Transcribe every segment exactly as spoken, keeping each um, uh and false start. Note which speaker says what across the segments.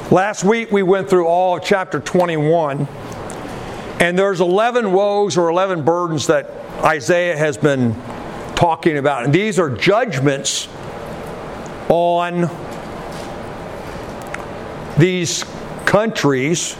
Speaker 1: Last week we went through all of chapter twenty-one, and there's eleven woes or eleven burdens that Isaiah has been talking about. And these are judgments on these countries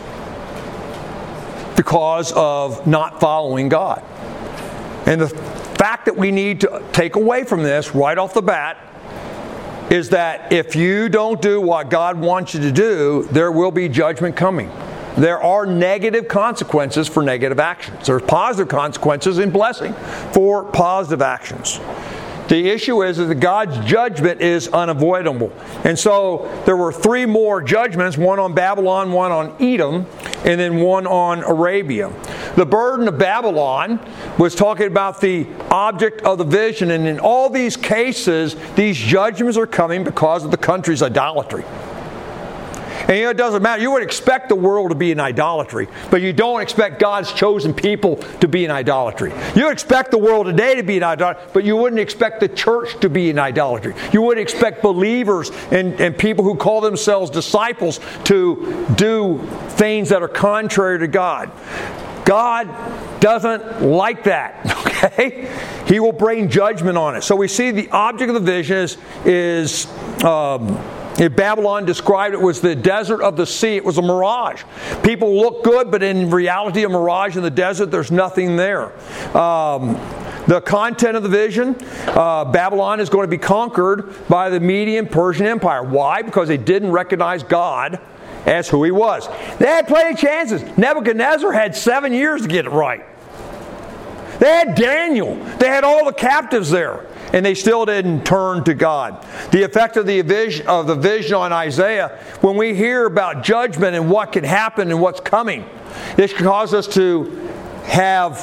Speaker 1: because of not following God. And the fact that we need to take away from this right off the bat is that if you don't do what God wants you to do, there will be judgment coming. There are negative consequences for negative actions. There's positive consequences in blessing for positive actions. The issue is that God's judgment is unavoidable. And so there were three more judgments, one on Babylon, one on Edom, and then one on Arabia. The burden of Babylon was talking about the object of the vision, and in all these cases, these judgments are coming because of the country's idolatry. And you know, it doesn't matter. You would expect the world to be in idolatry, but you don't expect God's chosen people to be in idolatry. You expect the world today to be in idolatry, but you wouldn't expect the church to be in idolatry. You wouldn't expect believers and, and people who call themselves disciples to do things that are contrary to God. God doesn't like that, okay? He will bring judgment on it. So we see the object of the vision is... is um, In Babylon described it was the desert of the sea. It was a mirage. People look good, but in reality, a mirage in the desert, there's nothing there. Um, the content of the vision, uh, Babylon is going to be conquered by the Median Persian Empire. Why? Because they didn't recognize God as who He was. They had plenty of chances. Nebuchadnezzar had seven years to get it right. They had Daniel. They had all the captives there. And they still didn't turn to God. The effect of the vision, of the vision on Isaiah, when we hear about judgment and what can happen and what's coming, this can cause us to have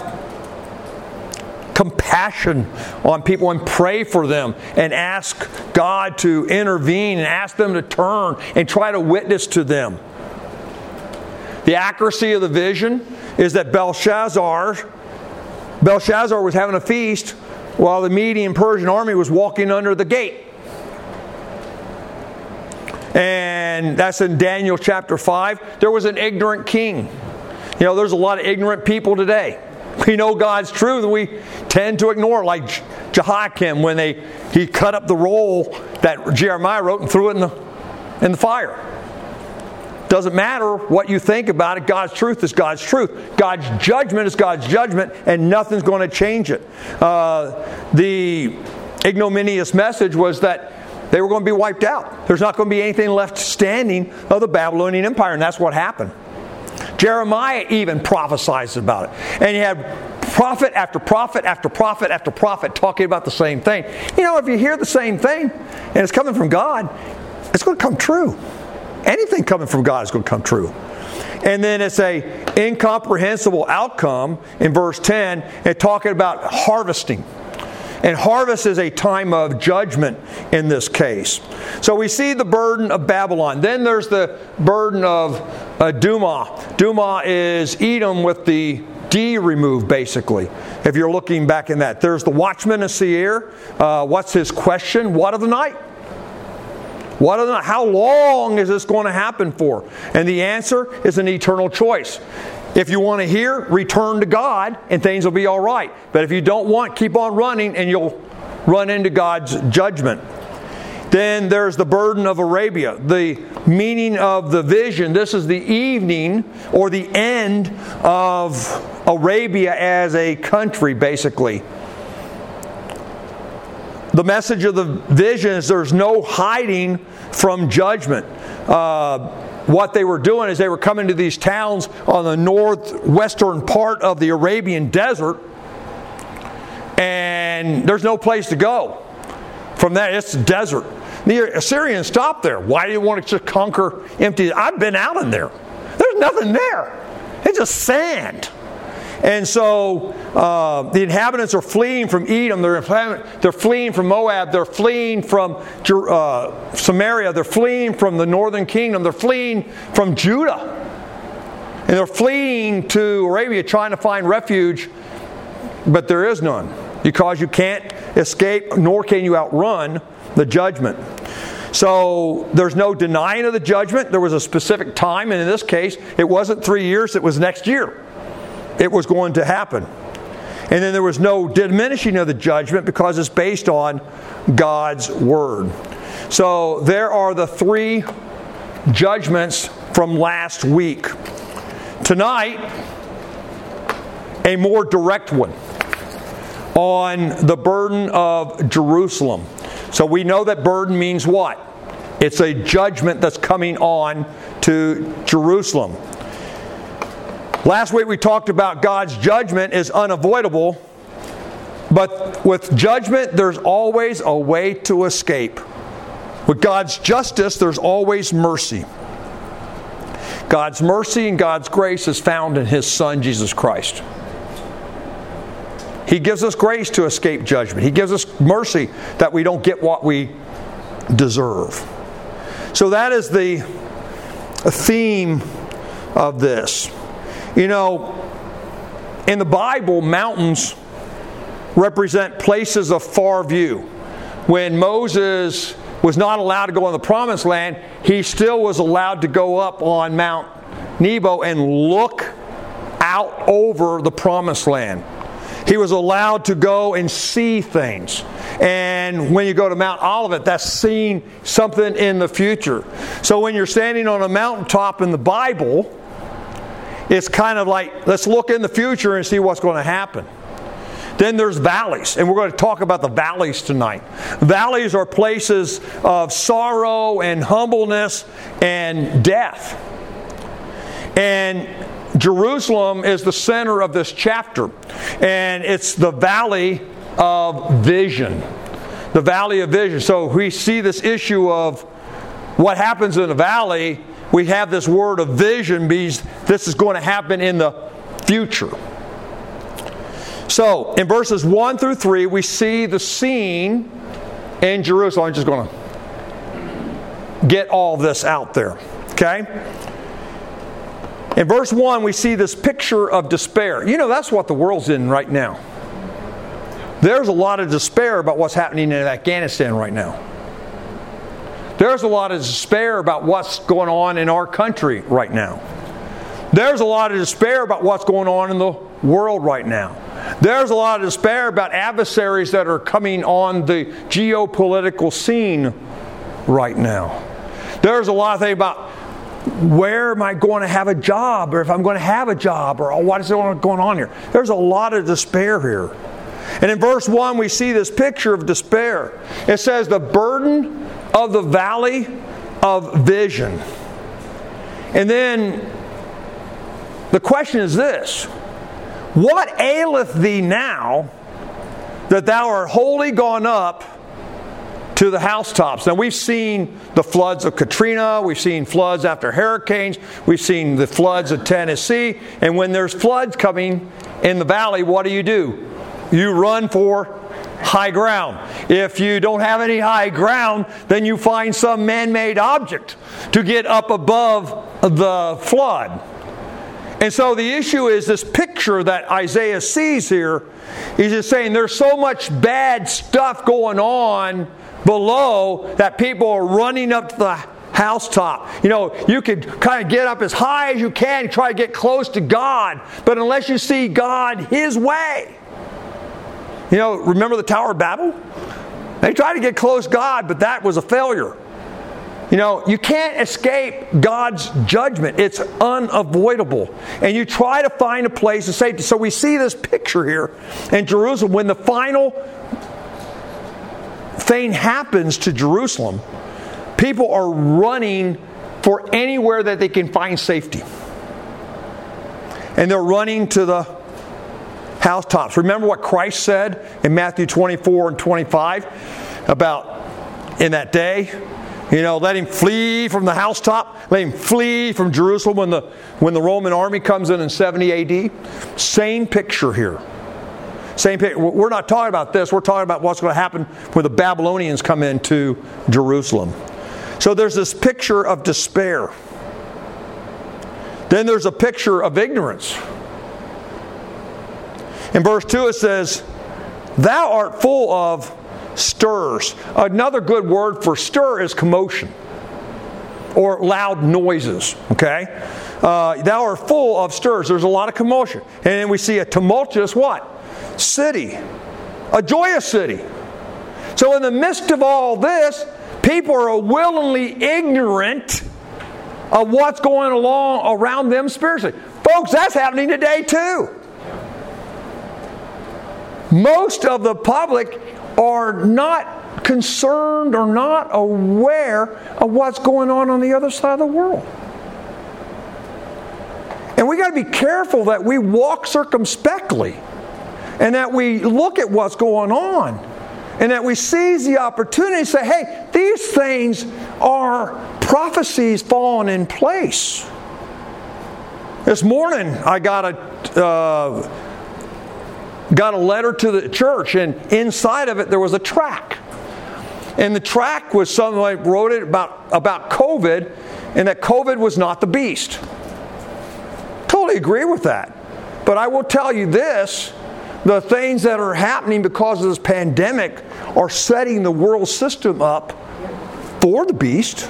Speaker 1: compassion on people and pray for them and ask God to intervene and ask them to turn and try to witness to them. The accuracy of the vision is that Belshazzar, Belshazzar was having a feast while the Median Persian army was walking under the gate. And that's in Daniel chapter five. There was an ignorant king. You know, there's a lot of ignorant people today. We know God's truth and we tend to ignore it, like Jehoiakim when they he cut up the roll that Jeremiah wrote and threw it in the, in the fire. Doesn't matter what you think about it. God's truth is God's truth. God's judgment is God's judgment, and nothing's going to change it. Uh, the ignominious message was that they were going to be wiped out. There's not going to be anything left standing of the Babylonian Empire, and that's what happened. Jeremiah even prophesies about it. And you have prophet after prophet after prophet after prophet talking about the same thing. You know, if you hear the same thing, and it's coming from God, it's going to come true. Anything coming from God is going to come true. And then it's a incomprehensible outcome in verse ten, and talking about harvesting. And harvest is a time of judgment in this case. So we see the burden of Babylon. Then there's the burden of uh, Dumah. Dumah is Edom with the D removed, basically, if you're looking back in that. There's the watchman of Seir. Uh, what's his question? What of the night? What are the, how long is this going to happen for? And the answer is an eternal choice. If you want to hear, return to God and things will be all right. But if you don't want, keep on running and you'll run into God's judgment. Then there's the burden of Arabia. The meaning of the vision. This is the evening or the end of Arabia as a country, basically. The message of the vision is there's no hiding from judgment. Uh, what they were doing is they were coming to these towns on the northwestern part of the Arabian desert, and there's no place to go. From that, it's a desert. The Assyrians stopped there. Why do you want to just conquer empty? I've been out in there. There's nothing there. It's just sand. And so uh, the inhabitants are fleeing from Edom, they're, they're fleeing from Moab, they're fleeing from uh, Samaria, they're fleeing from the northern kingdom, they're fleeing from Judah. And they're fleeing to Arabia trying to find refuge, but there is none. Because you can't escape, nor can you outrun the judgment. So there's no denying of the judgment. There was a specific time, and in this case, it wasn't three years, it was next year. It was going to happen. And then there was no diminishing of the judgment because it's based on God's Word. So there are the three judgments from last week. Tonight, a more direct one on the burden of Jerusalem. So we know that burden means what? It's a judgment that's coming on to Jerusalem. Last week we talked about God's judgment is unavoidable, but with judgment there's always a way to escape. With God's justice there's always mercy. God's mercy and God's grace is found in His Son, Jesus Christ. He gives us grace to escape judgment. He gives us mercy that we don't get what we deserve. So that is the theme of this. You know, in the Bible, mountains represent places of far view. When Moses was not allowed to go on the Promised Land, he still was allowed to go up on Mount Nebo and look out over the Promised Land. He was allowed to go and see things. And when you go to Mount Olivet, that's seeing something in the future. So when you're standing on a mountaintop in the Bible, it's kind of like, let's look in the future and see what's going to happen. Then there's valleys, and we're going to talk about the valleys tonight. Valleys are places of sorrow and humbleness and death. And Jerusalem is the center of this chapter, and it's the valley of vision. The valley of vision. So we see this issue of what happens in a valley. We have this word of vision because this is going to happen in the future. So in verses one through three, we see the scene in Jerusalem. I'm just going to get all this out there. Okay? In verse one, we see this picture of despair. You know, that's what the world's in right now. There's a lot of despair about what's happening in Afghanistan right now. There's a lot of despair about what's going on in our country right now. There's a lot of despair about what's going on in the world right now. There's a lot of despair about adversaries that are coming on the geopolitical scene right now. There's a lot of things about where am I going to have a job, or if I'm going to have a job, or what is going on here. There's a lot of despair here. And in verse one, we see this picture of despair. It says, the burden of the valley of vision. And then the question is this: what aileth thee now that thou art wholly gone up to the housetops? Now we've seen the floods of Katrina, we've seen floods after hurricanes, we've seen the floods of Tennessee, and when there's floods coming in the valley, what do you do? You run for high ground. If you don't have any high ground, then you find some man-made object to get up above the flood. And so the issue is this picture that Isaiah sees here. He's just saying there's so much bad stuff going on below that people are running up to the housetop. You know, you could kind of get up as high as you can, try to get close to God, but unless you see God His way. You know, remember the Tower of Babel? They tried to get close to God, but that was a failure. You know, you can't escape God's judgment. It's unavoidable. And you try to find a place of safety. So we see this picture here in Jerusalem. When the final thing happens to Jerusalem, people are running for anywhere that they can find safety. And they're running to the housetops. Remember what Christ said in Matthew twenty-four and twenty-five about in that day? You know, let him flee from the housetop. Let him flee from Jerusalem when the when the Roman army comes in in seventy A D. Same picture here. Same picture. We're not talking about this. We're talking about what's going to happen when the Babylonians come into Jerusalem. So there's this picture of despair. Then there's a picture of ignorance. In verse two it says, thou art full of stirs. Another good word for stir is commotion or loud noises, okay? Uh, thou art full of stirs. There's a lot of commotion. And then we see a tumultuous what? City. A joyous city. So in the midst of all this, people are willingly ignorant of what's going along around them spiritually. Folks, that's happening today too. Most of the public are not concerned or not aware of what's going on on the other side of the world. And we got to be careful that we walk circumspectly and that we look at what's going on and that we seize the opportunity to say, hey, these things are prophecies falling in place. This morning I got a uh, got a letter to the church, and inside of it there was a tract. And the tract was somebody wrote it about, about COVID, and that COVID was not the beast. Totally agree with that. But I will tell you this, the things that are happening because of this pandemic are setting the world system up for the beast.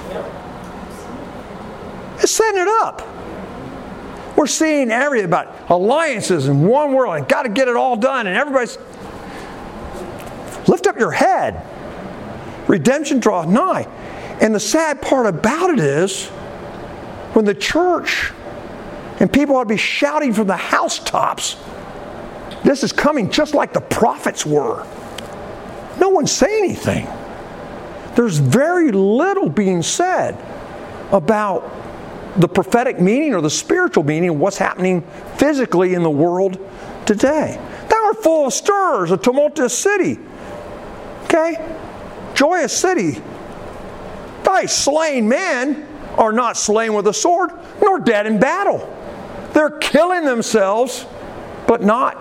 Speaker 1: It's setting it up. We're seeing everything about alliances and one world and got to get it all done, and everybody's lift up your head. Redemption draws nigh. And the sad part about it is when the church and people ought to be shouting from the housetops, this is coming just like the prophets were. No one's saying anything. There's very little being said about the prophetic meaning or the spiritual meaning of what's happening physically in the world today. Thou art full of stirs, a tumultuous city. Okay? Joyous city. Thy slain men are not slain with a sword, nor dead in battle. They're killing themselves, but not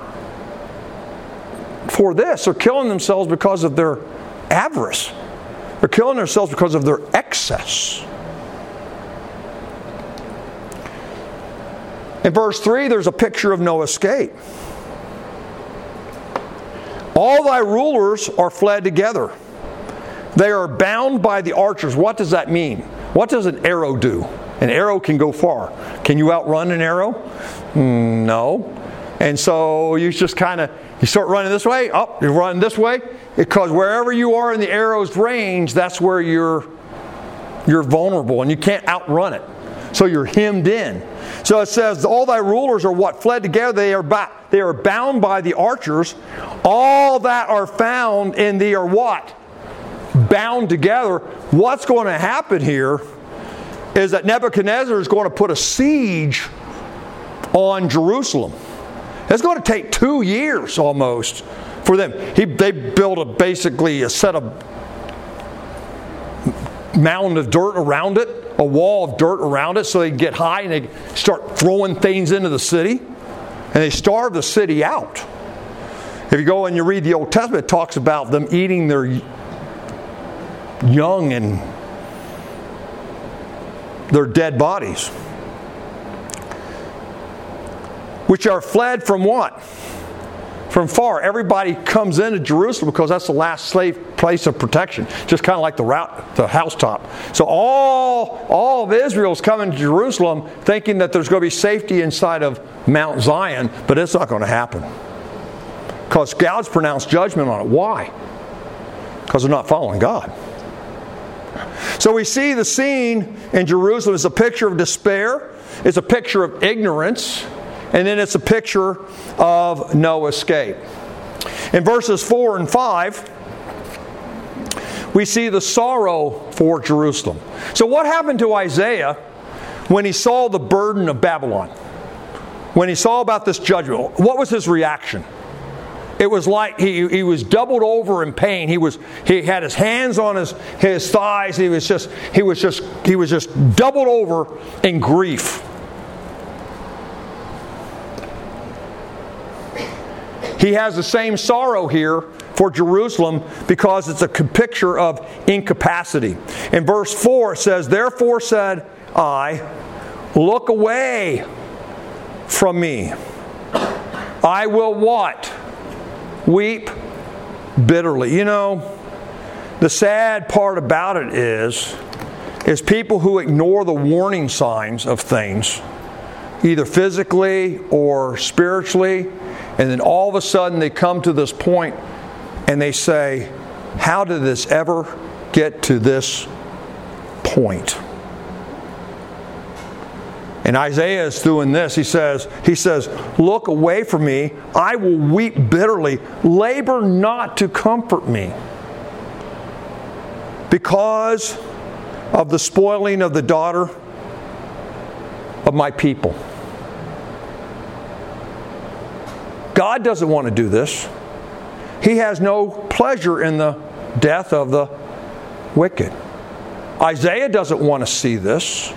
Speaker 1: for this. They're killing themselves because of their avarice. They're killing themselves because of their excess. In verse three, there's a picture of no escape. All thy rulers are fled together. They are bound by the archers. What does that mean? What does an arrow do? An arrow can go far. Can you outrun an arrow? Mm, no. And so you just kind of, you start running this way, up, oh, you run this way, because wherever you are in the arrow's range, that's where you're, you're vulnerable, and you can't outrun it. So you're hemmed in. So it says, all thy rulers are what? Fled together. They are, ba- they are bound by the archers. All that are found in thee are what? Bound together. What's going to happen here is that Nebuchadnezzar is going to put a siege on Jerusalem. It's going to take two years almost for them. He, they built a, basically a set of mound of dirt around it, a wall of dirt around it, so they get high and they start throwing things into the city, and they starve the city out. If you go and you read the Old Testament, it talks about them eating their young and their dead bodies, which are fled from what? From far. Everybody comes into Jerusalem because that's the last safe place of protection. Just kind of like the route, the housetop. So all, all of Israel's coming to Jerusalem thinking that there's going to be safety inside of Mount Zion, but it's not going to happen. Because God's pronounced judgment on it. Why? Because they're not following God. So we see the scene in Jerusalem is a picture of despair. It's a picture of ignorance. And then it's a picture of no escape. In verses four and five, we see the sorrow for Jerusalem. So what happened to Isaiah when he saw the burden of Babylon? When he saw about this judgment, what was his reaction? It was like he, he was doubled over in pain. He was he had his hands on his, his thighs. He was just he was just he was just doubled over in grief. He has the same sorrow here for Jerusalem because it's a picture of incapacity. In verse four it says, therefore said I, look away from me. I will what? Weep bitterly. You know, The sad part about it is, is people who ignore the warning signs of things, either physically or spiritually, and then all of a sudden they come to this point and they say, how did this ever get to this point? And Isaiah is doing this. He says, he says, look away from me. I will weep bitterly. Labor not to comfort me, because of the spoiling of the daughter of my people. God doesn't want to do this. He has no pleasure in the death of the wicked. Isaiah doesn't want to see this.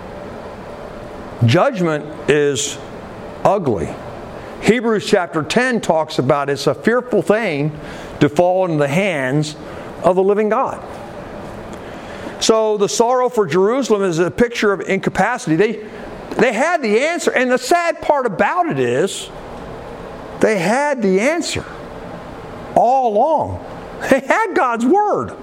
Speaker 1: Judgment is ugly. Hebrews chapter ten talks about it's a fearful thing to fall into the hands of the living God. So the sorrow for Jerusalem is a picture of incapacity. They, they had the answer. And the sad part about it is they had the answer all along. They had God's Word.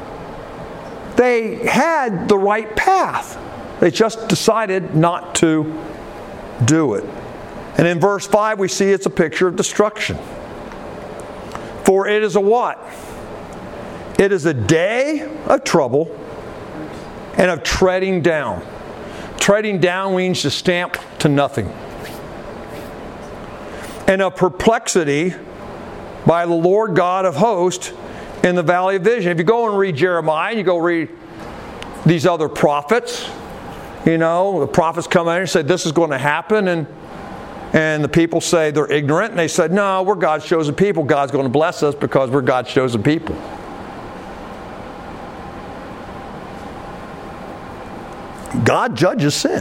Speaker 1: They had the right path. They just decided not to do it. And in verse five we see it's a picture of destruction. For it is a what? It is a day of trouble and of treading down. Treading down means to stamp to nothing. And of perplexity by the Lord God of hosts in the valley of vision. If you go and read Jeremiah, and you go read these other prophets, you know, the prophets come in and say this is going to happen, and and the people say they're ignorant, and they said, no, we're God's chosen people. God's going to bless us because we're God's chosen people. God judges sin.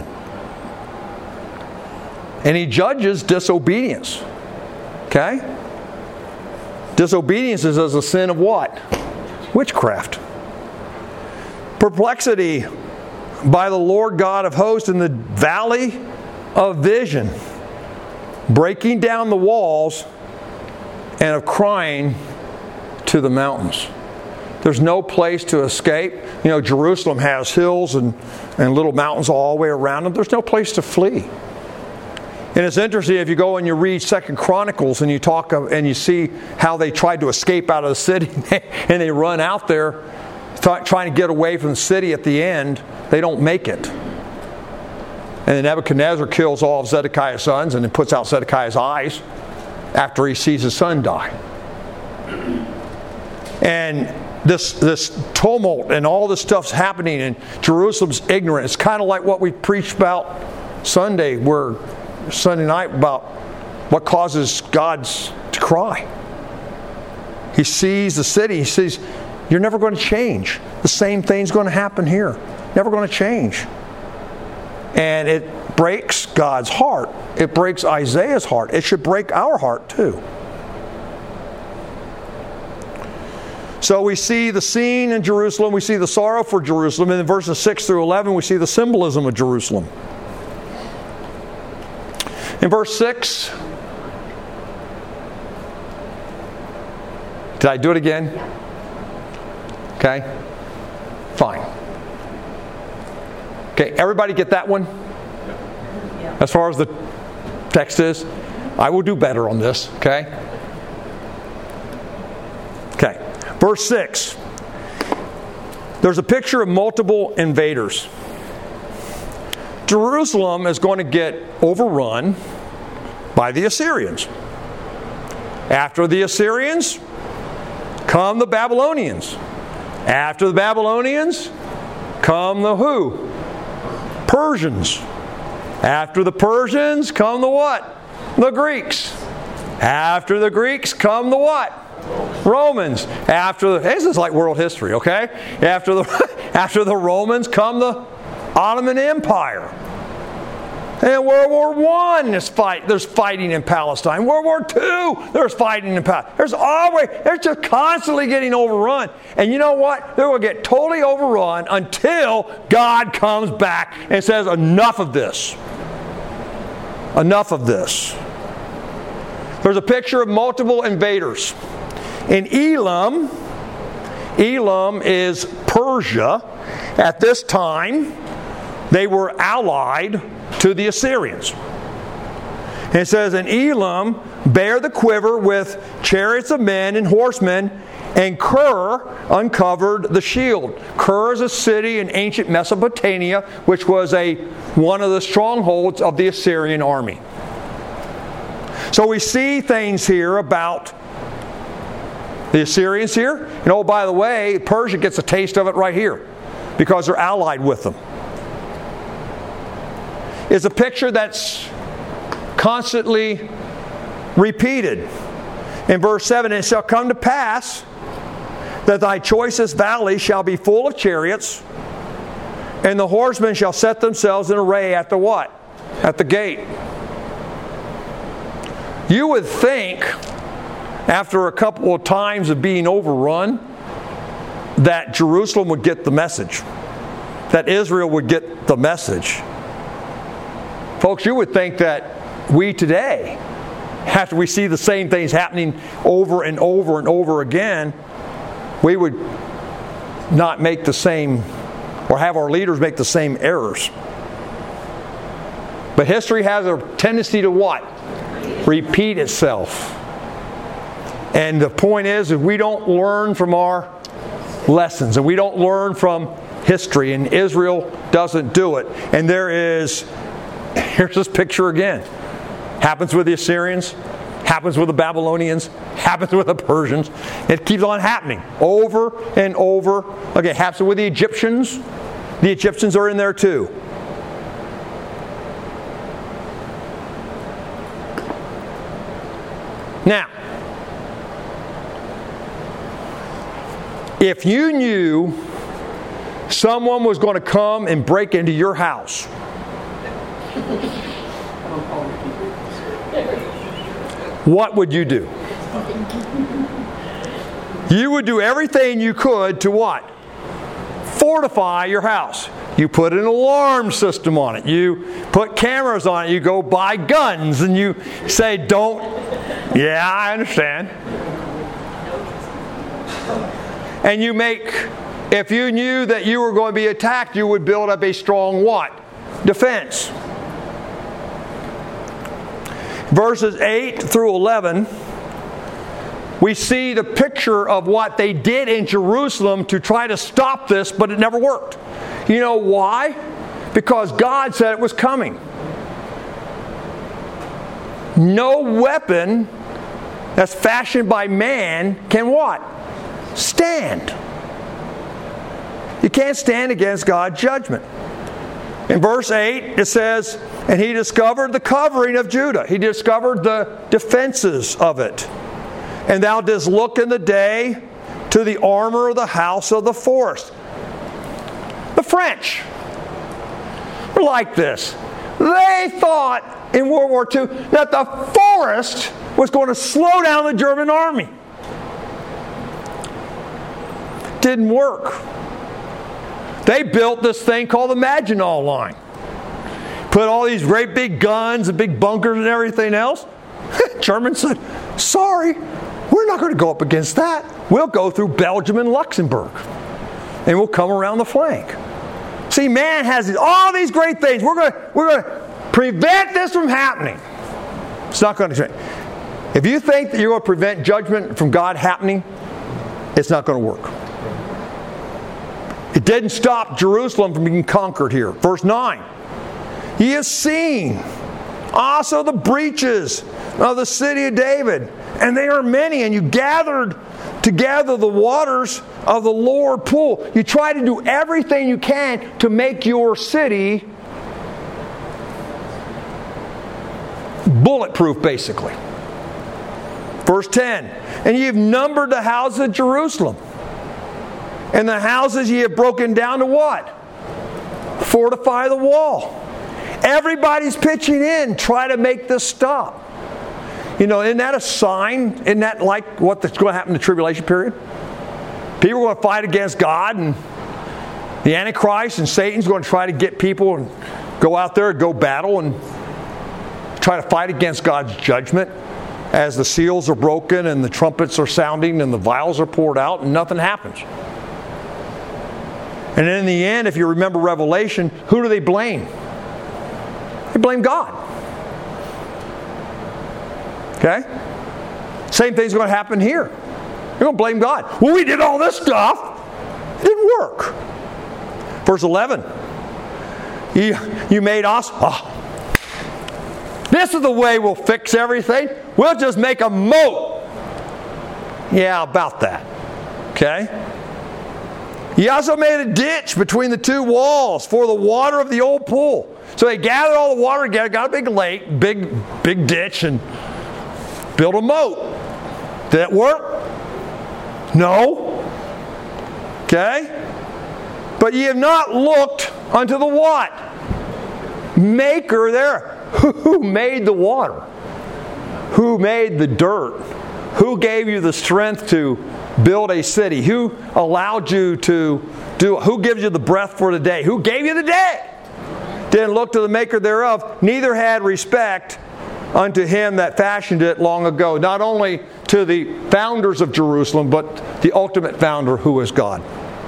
Speaker 1: And He judges disobedience. Okay? Disobedience is as a sin of what? Witchcraft. Perplexity by the Lord God of hosts in the valley of vision, breaking down the walls and of crying to the mountains. There's no place to escape. You know, Jerusalem has hills and, and little mountains all the way around them. There's no place to flee. And it's interesting, if you go and you read Second Chronicles and you talk of, and you see how they tried to escape out of the city and they run out there th- trying to get away from the city. At the end, they don't make it. And then Nebuchadnezzar kills all of Zedekiah's sons and then puts out Zedekiah's eyes after he sees his son die. And this this tumult and all this stuff's happening, and Jerusalem's ignorant. It's kind of like what we preached about Sunday, where Sunday night, about what causes God to cry. He sees the city. He sees, you're never going to change. The same thing's going to happen here. Never going to change. And it breaks God's heart. It breaks Isaiah's heart. It should break our heart too. So we see the scene in Jerusalem. We see the sorrow for Jerusalem. And in verses six through eleven, we see the symbolism of Jerusalem. In verse six, did I do it again? Okay, fine. Okay, everybody get that one? As far as the text is? I will do better on this, okay? Okay, verse six. There's a picture of multiple invaders. Jerusalem is going to get overrun by the Assyrians. After the Assyrians come the Babylonians. After the Babylonians come the who? Persians. After the Persians come the what? The Greeks. After the Greeks come the what? Romans. After the, this is like world history, okay? After the after the Romans come the Ottoman Empire. And World War One is fight. There's fighting in Palestine. World War Two, there's fighting in Palestine. There's always, they're just constantly getting overrun. And you know what? They're going to get totally overrun until God comes back and says, enough of this. Enough of this. There's a picture of multiple invaders. In Elam, Elam is Persia. At this time, they were allied to the Assyrians. And it says, and Elam bare the quiver with chariots of men and horsemen, and Kir uncovered the shield. Kir is a city in ancient Mesopotamia, which was a one of the strongholds of the Assyrian army. So we see things here about the Assyrians here. And oh, by the way, Persia gets a taste of it right here because they're allied with them. It's a picture that's constantly repeated. In verse seven, it shall come to pass that thy choicest valley shall be full of chariots, and the horsemen shall set themselves in array at the what? At the gate. You would think, after a couple of times of being overrun, that Jerusalem would get the message. That Israel would get the message. Folks, you would think that we today, after we see the same things happening over and over and over again, we would not make the same, or have our leaders make the same errors. But history has a tendency to what? Repeat itself. And the point is, if we don't learn from our lessons, and we don't learn from history, and Israel doesn't do it, and there is, here's this picture again. Happens with the Assyrians, happens with the Babylonians, happens with the Persians. It keeps on happening over and over. Okay, happens with the Egyptians. The Egyptians are in there too. Now, if you knew someone was going to come and break into your house, what would you do? You would do everything you could to what? Fortify your house. You put an alarm system on it. You put cameras on it. You go buy guns and you say, don't. Yeah, I understand. And you make, if you knew that you were going to be attacked, you would build up a strong what? Defense. Verses eight through eleven, we see the picture of what they did in Jerusalem to try to stop this, but it never worked. You know why? Because God said it was coming. No weapon that's fashioned by man can what? Stand. You can't stand against God's judgment. In verse eight, it says, and he discovered the covering of Judah. He discovered the defenses of it. And thou didst look in the day to the armor of the house of the forest. The French were like this. They thought in World War Two that the forest was going to slow down the German army. Didn't work. They built this thing called the Maginot Line. Put all these great big guns and big bunkers and everything else. Germans said, sorry, we're not going to go up against that. We'll go through Belgium and Luxembourg. And we'll come around the flank. See, man has all these great things. We're going to, we're going to prevent this from happening. It's not going to. If you think that you're going to prevent judgment from God happening, it's not going to work. It didn't stop Jerusalem from being conquered here. Verse nine. Ye have seen also the breaches of the city of David, and they are many, and you gathered together the waters of the Lord pool. You try to do everything you can to make your city bulletproof, basically. Verse ten. And ye have numbered the houses of Jerusalem, and the houses ye have broken down to what? Fortify the wall. Everybody's pitching in, try to make this stop. You know, isn't that a sign? Isn't that like what's going to happen in the tribulation period? People are going to fight against God, and the Antichrist and Satan's going to try to get people and go out there and go battle and try to fight against God's judgment as the seals are broken and the trumpets are sounding and the vials are poured out and nothing happens. And in the end, if you remember Revelation, who do they blame? They blame God. Okay? Same thing's going to happen here. You're going to blame God. Well, we did all this stuff. It didn't work. Verse eleven. You, you made us. Oh, this is the way we'll fix everything. We'll just make a moat. Yeah, about that. Okay? He also made a ditch between the two walls for the water of the old pool. So they gathered all the water together, got a big lake, big, big ditch, and built a moat. Did it work? No. Okay? But ye have not looked unto the what? Maker there. Who made the water? Who made the dirt? Who gave you the strength to build a city? Who allowed you to do? Who gives you the breath for the day? Who gave you the day? Didn't look to the maker thereof, neither had respect unto him that fashioned it long ago. Not only to the founders of Jerusalem, but the ultimate founder, who is God.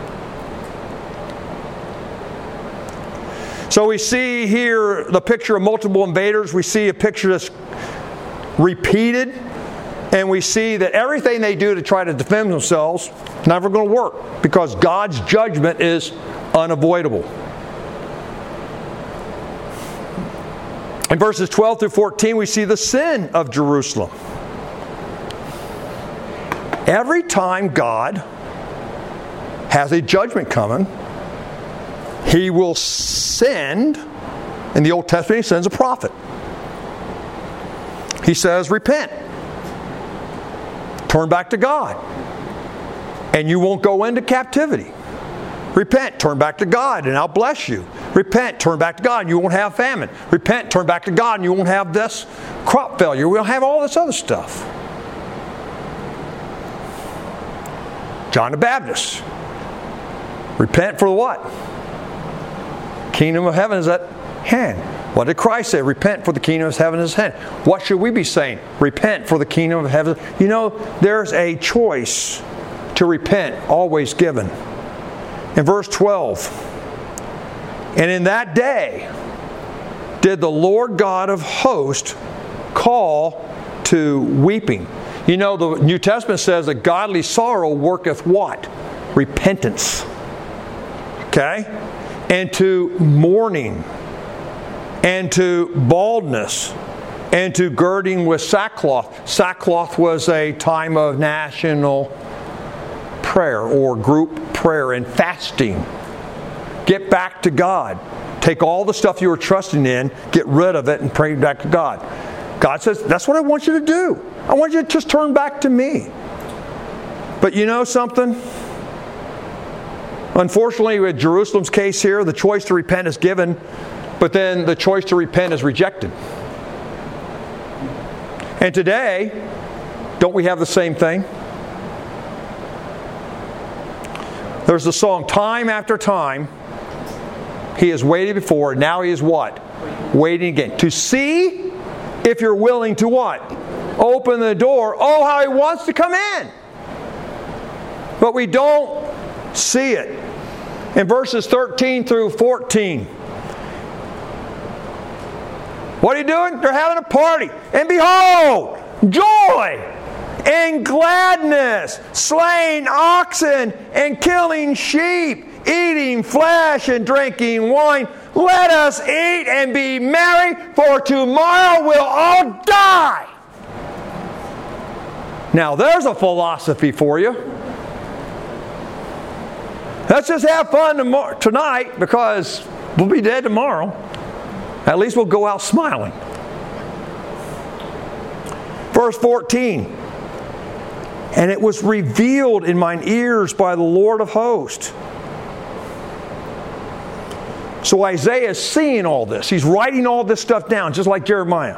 Speaker 1: So we see here the picture of multiple invaders. We see a picture that's repeated. And we see that everything they do to try to defend themselves is never going to work, because God's judgment is unavoidable. In verses twelve through fourteen, we see the sin of Jerusalem. Every time God has a judgment coming, He will send, in the Old Testament, He sends a prophet. He says, repent. Turn back to God. And you won't go into captivity. Repent, turn back to God, and I'll bless you. Repent, turn back to God, and you won't have famine. Repent, turn back to God, and you won't have this crop failure. We won't have all this other stuff. John the Baptist. Repent for what? Kingdom of heaven is at hand. What did Christ say? Repent, for the kingdom of heaven is at hand. What should we be saying? Repent, for the kingdom of heaven. You know, there's a choice to repent always given. In verse twelve, and in that day did the Lord God of hosts call to weeping. You know, the New Testament says that godly sorrow worketh what? Repentance. Okay? And to mourning, and to baldness, and to girding with sackcloth. Sackcloth was a time of national prayer or group prayer and fasting. Get back to God. Take all the stuff you were trusting in, get rid of it, and pray back to God. God says, that's what I want you to do. I want you to just turn back to me. But you know something? Unfortunately, with Jerusalem's case here, the choice to repent is given, but then the choice to repent is rejected. And today, don't we have the same thing? There's the song, time after time, He has waited before, now He is what? Waiting again. To see if you're willing to what? Open the door. Oh, how He wants to come in. But we don't see it. In verses thirteen through fourteen, what are you doing? They're having a party. And behold, joy and gladness, slaying oxen and killing sheep, eating flesh and drinking wine. Let us eat and be merry, for tomorrow we'll all die. Now there's a philosophy for you. Let's just have fun tomorrow, tonight, because we'll be dead tomorrow. At least we'll go out smiling. Verse fourteen. And it was revealed in mine ears by the Lord of hosts. So Isaiah is seeing all this. He's writing all this stuff down, just like Jeremiah.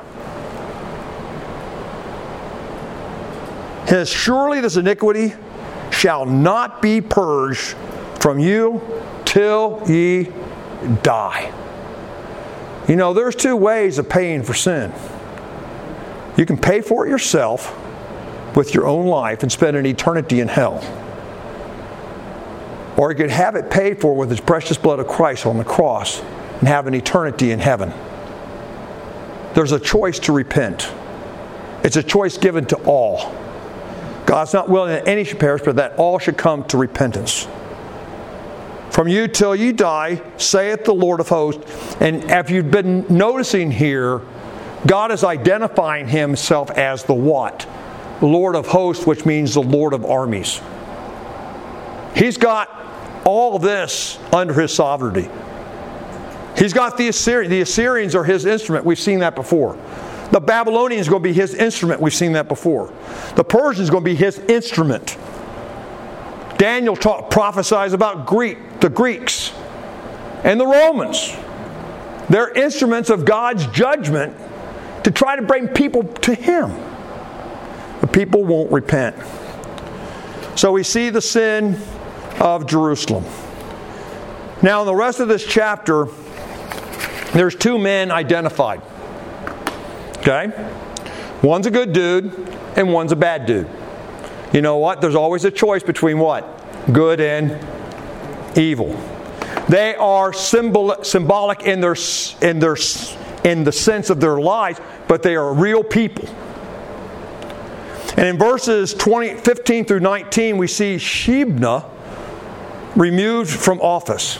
Speaker 1: As surely this iniquity shall not be purged from you till ye die. You know, there's two ways of paying for sin. You can pay for it yourself with your own life and spend an eternity in hell. or he could have it paid for with his precious blood of Christ on the cross and have an eternity in heaven. There's a choice to repent. It's a choice given to all. God's not willing that any should perish, but that all should come to repentance. From you till you die, saith the Lord of hosts. And if you've been noticing here, God is identifying himself as the what? Lord of hosts, which means the Lord of armies. He's got all this under his sovereignty. He's got the Assyrians. The Assyrians are his instrument. We've seen that before. The Babylonians are going to be his instrument. We've seen that before. The Persians are going to be his instrument. Daniel taught, prophesies about Greek, the Greeks and the Romans. They're instruments of God's judgment to try to bring people to him. The people won't repent. So we see the sin of Jerusalem. Now in the rest of this chapter, there's two men identified. Okay? One's a good dude and one's a bad dude. You know what? There's always a choice between what? Good and evil. They are symbol, symbolic in their, in their, in the sense of their lives, but they are real people. And in verses twenty, fifteen through nineteen, we see Shebna removed from office.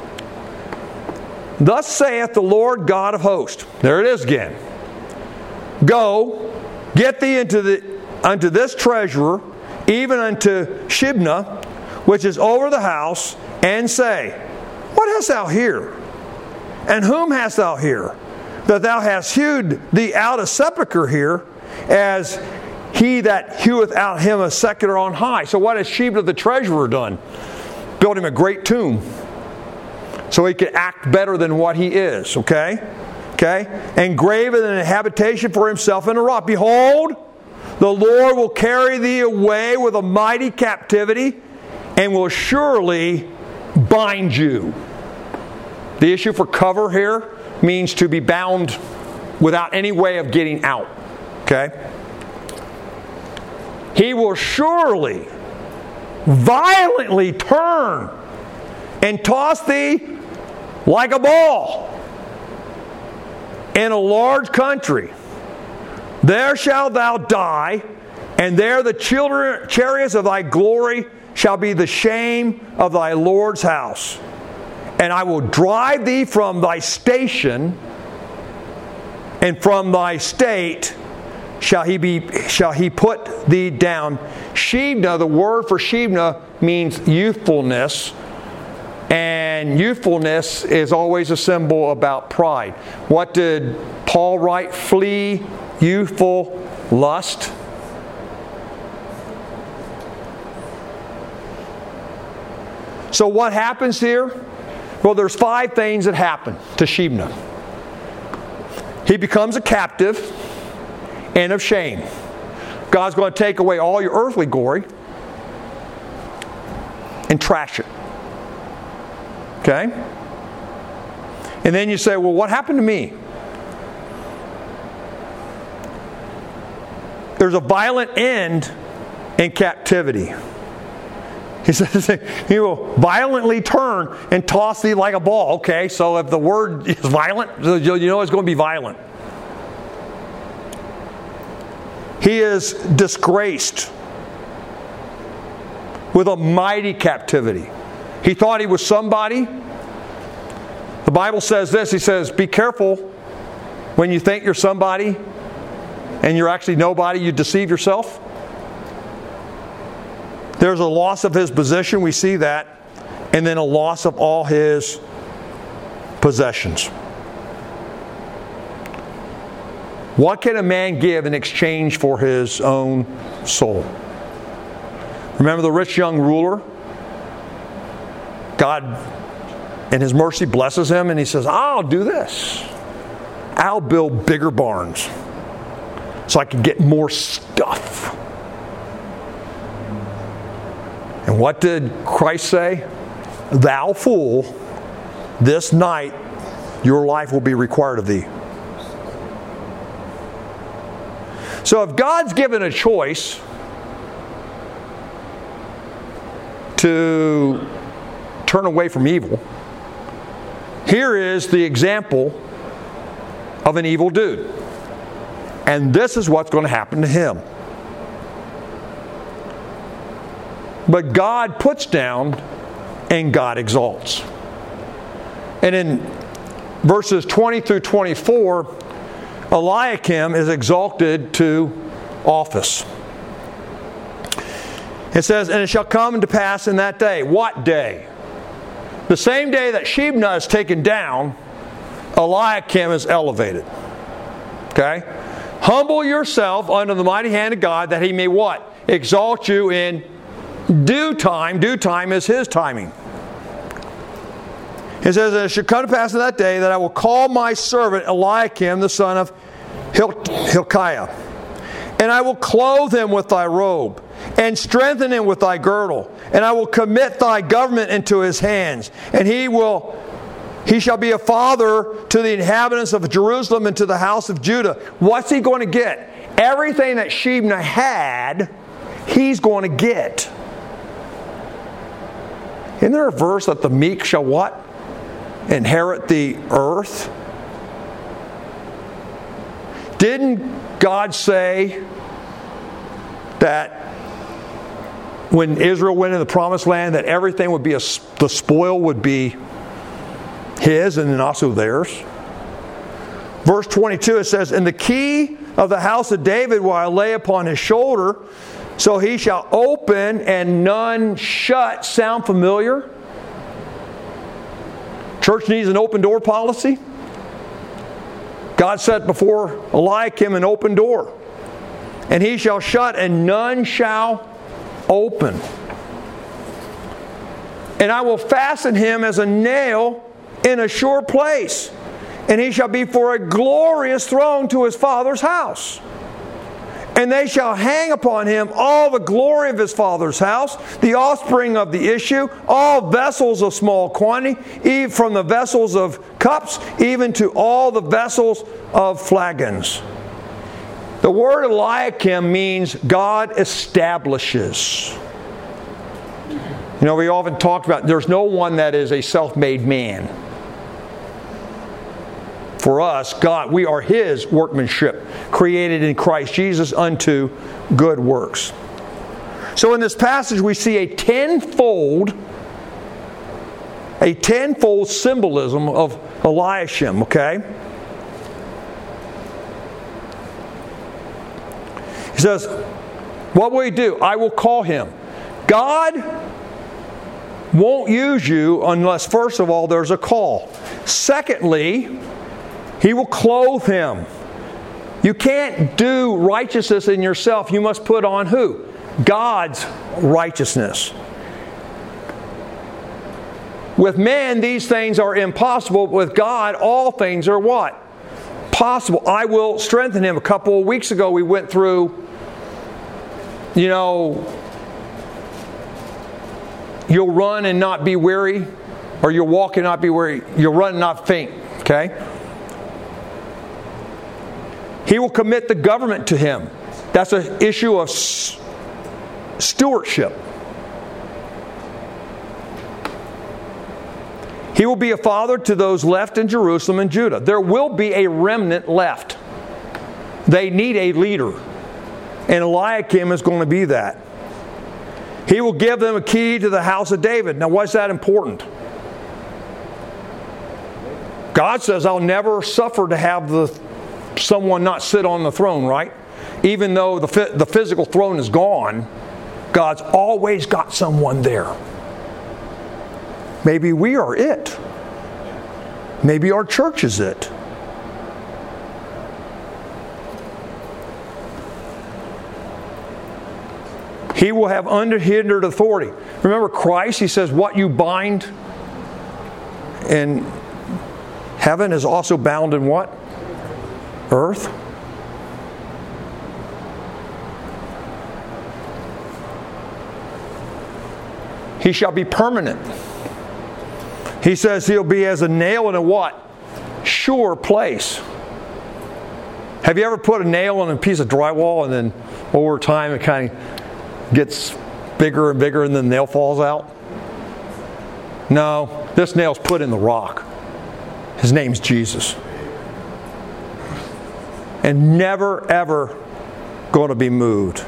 Speaker 1: Thus saith the Lord God of hosts. There it is again. Go, get thee into the unto this treasurer, even unto Shebna, which is over the house, and say, What hast thou here? And whom hast thou here? That thou hast hewed thee out a sepulchre here, as he that heweth out him a sepulchre on high. So what has Shebna the treasurer done? Built him a great tomb, so he could act better than what he is, okay? Okay? And graven an habitation for himself in a rock. Behold, the Lord will carry thee away with a mighty captivity, and will surely bind you. The issue for cover here means to be bound without any way of getting out. Okay? He will surely violently turn and toss thee like a ball in a large country. There shalt thou die, and there the children, chariots of thy glory shall be the shame of thy Lord's house. And I will drive thee from thy station, and from thy state shall he be shall he put thee down. Shebna, the word for Shebna means youthfulness. And youthfulness is always a symbol about pride. What did Paul write? Flee youthful lust. So what happens here? Well, there's five things that happen to Shebna. He becomes a captive and of shame. God's going to take away all your earthly glory and trash it. Okay? And then you say, well, what happened to me? There's a violent end in captivity. He says he will violently turn and toss thee like a ball. Okay, so if the word is violent, you know it's going to be violent. He is disgraced with a mighty captivity. He thought he was somebody. The Bible says this. He says, be careful when you think you're somebody and you're actually nobody. You deceive yourself. There's a loss of his position. We see that. And then a loss of all his possessions. What can a man give in exchange for his own soul? Remember the rich young ruler? God, in His mercy, blesses him, and he says, I'll do this. I'll build bigger barns so I can get more stuff. And what did Christ say? Thou fool, this night your life will be required of thee. So if God's given a choice to turn away from evil. Here is the example of an evil dude. And this is what's going to happen to him. But God puts down and God exalts. And in verses twenty through twenty-four, Eliakim is exalted to office. It says, and it shall come to pass in that day. What day? The same day that Shebna is taken down, Eliakim is elevated. Okay? Humble yourself under the mighty hand of God, that He may what? Exalt you in due time. Due time is His timing. It says, and it shall come to pass in that day that I will call my servant Eliakim, the son of Hil- Hilkiah, and I will clothe him with thy robe, and strengthen him with thy girdle, and I will commit thy government into his hands, and he will he shall be a father to the inhabitants of Jerusalem and to the house of Judah. What's he going to get? Everything that Shebna had, he's going to get. Isn't there a verse that the meek shall what? Inherit the earth? Didn't God say that when Israel went into the promised land that everything would be, a, the spoil would be His and then also theirs? Verse twenty-two, it says, and the key of the house of David will I lay upon his shoulder, so he shall open and none shut. Sound familiar? Church needs an open door policy. God set before Eliakim an open door. And he shall shut and none shall open. And I will fasten him as a nail in a sure place. And he shall be for a glorious throne to his father's house. And they shall hang upon him all the glory of his father's house, the offspring of the issue, all vessels of small quantity, even from the vessels of cups, even to all the vessels of flagons. The word Eliakim means God establishes. You know, we often talk about there's no one that is a self-made man. For us, God, we are His workmanship, created in Christ Jesus unto good works. So in this passage we see a tenfold, a tenfold symbolism of Eliashim, okay? He says, what will He do? I will call him. God won't use you unless, first of all, there's a call. Secondly, He will clothe him. You can't do righteousness in yourself. You must put on who? God's righteousness. With man, these things are impossible. With God, all things are what? Possible. I will strengthen him. A couple of weeks ago, we went through, you know, you'll run and not be weary, or you'll walk and not be weary. You'll run and not faint. Okay? He will commit the government to him. That's an issue of stewardship. He will be a father to those left in Jerusalem and Judah. There will be a remnant left. They need a leader. And Eliakim is going to be that. He will give them a key to the house of David. Now, why is that important? God says, I'll never suffer to have the someone not sit on the throne, right? Even though the the physical throne is gone, God's always got someone there. Maybe we are it. Maybe our church is it. He will have unhindered authority. Remember Christ, He says, what you bind in heaven is also bound in what? Earth. He shall be permanent. He says he'll be as a nail in a what? Sure place. Have you ever put a nail on a piece of drywall and then over time it kind of gets bigger and bigger and then the nail falls out? No, this nail's put in the rock. His name's Jesus. And never, ever going to be moved.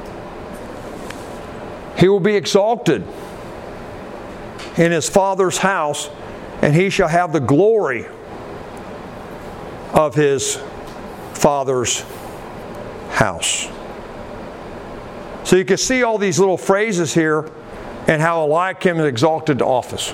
Speaker 1: He will be exalted in His Father's house, and He shall have the glory of His Father's house. So you can see all these little phrases here and how Eliakim is exalted to office.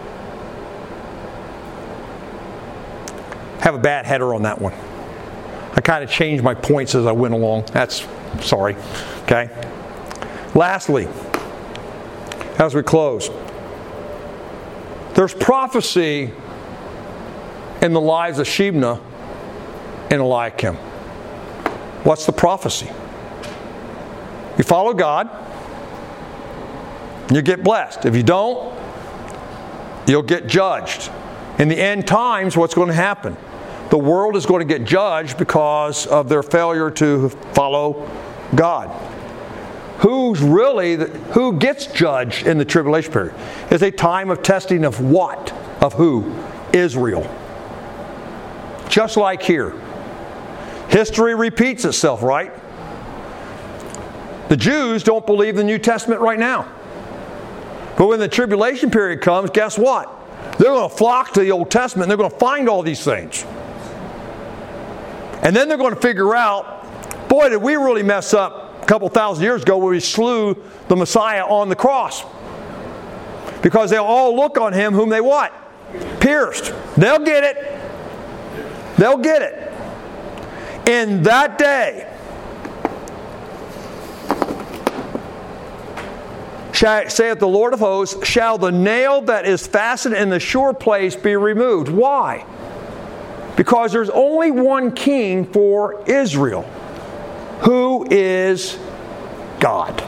Speaker 1: Have a bad header on that one. I kind of changed my points as I went along. That's sorry. Okay. Lastly, as we close, there's prophecy in the lives of Shebna and Eliakim. What's the prophecy? You follow God, you get blessed. If you don't, you'll get judged. In the end times, what's going to happen? The world is going to get judged because of their failure to follow God. Who's really, the, who gets judged in the tribulation period? It's a time of testing of what? Of who? Israel. Just like here. History repeats itself, right? The Jews don't believe the New Testament right now. But when the tribulation period comes, guess what? They're going to flock to the Old Testament and they're going to find all these things. And then they're going to figure out, boy, did we really mess up a couple thousand years ago when we slew the Messiah on the cross. Because they'll all look on Him whom they what? Pierced. They'll get it. They'll get it. In that day, saith the Lord of hosts, shall the nail that is fastened in the sure place be removed. Why? Because there's only one king for Israel, who is God.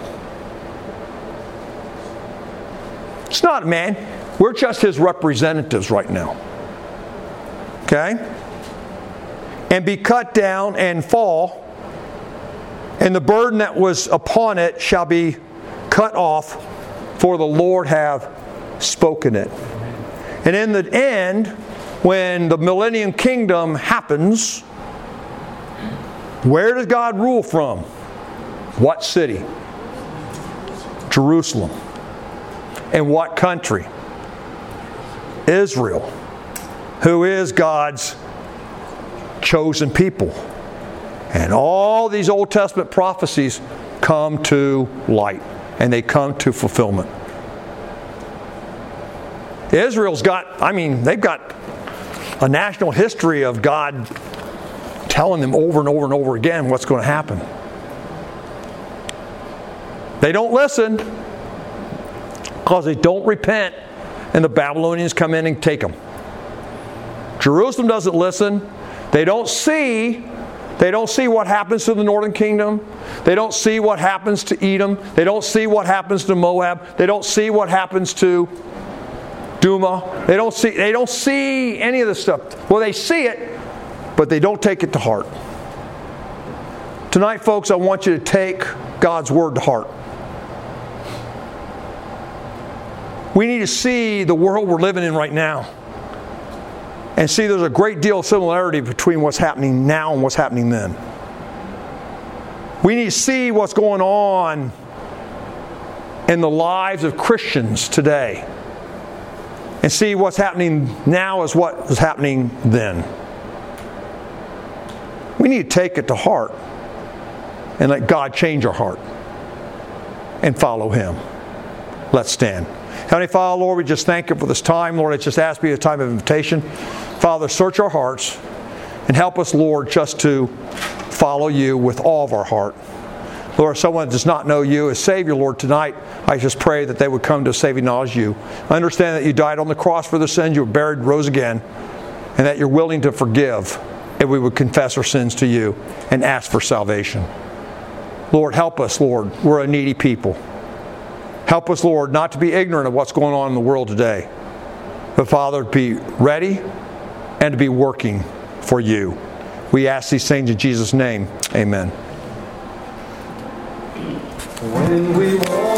Speaker 1: It's not man. We're just His representatives right now. Okay? And be cut down and fall, and the burden that was upon it shall be cut off, for the Lord have spoken it. And in the end, when the millennium kingdom happens, where does God rule from? What city? Jerusalem. And what country? Israel, who is God's chosen people. And all these Old Testament prophecies come to light. And they come to fulfillment. Israel's got, I mean, they've got a national history of God telling them over and over and over again what's going to happen. They don't listen because they don't repent, and the Babylonians come in and take them. Jerusalem doesn't listen. They don't see They don't see what happens to the northern kingdom. They don't see what happens to Edom. They don't see what happens to Moab. They don't see what happens to Duma. They don't see, they don't see any of this stuff. Well, they see it, but they don't take it to heart. Tonight, folks, I want you to take God's Word to heart. We need to see the world we're living in right now. And see, there's a great deal of similarity between what's happening now and what's happening then. We need to see what's going on in the lives of Christians today. And see what's happening now as what was happening then. We need to take it to heart and let God change our heart and follow Him. Let's stand. Heavenly Father, Lord, we just thank You for this time. Lord, I just ask You a time of invitation. Father, search our hearts and help us, Lord, just to follow You with all of our heart. Lord, if someone does not know You as Savior, Lord, tonight, I just pray that they would come to a saving knowledge of You. I understand that You died on the cross for their sins, You were buried, rose again, and that You're willing to forgive if we would confess our sins to You and ask for salvation. Lord, help us, Lord. We're a needy people. Help us, Lord, not to be ignorant of what's going on in the world today. But, Father, to be ready and to be working for You. We ask these things in Jesus' name. Amen. When we walk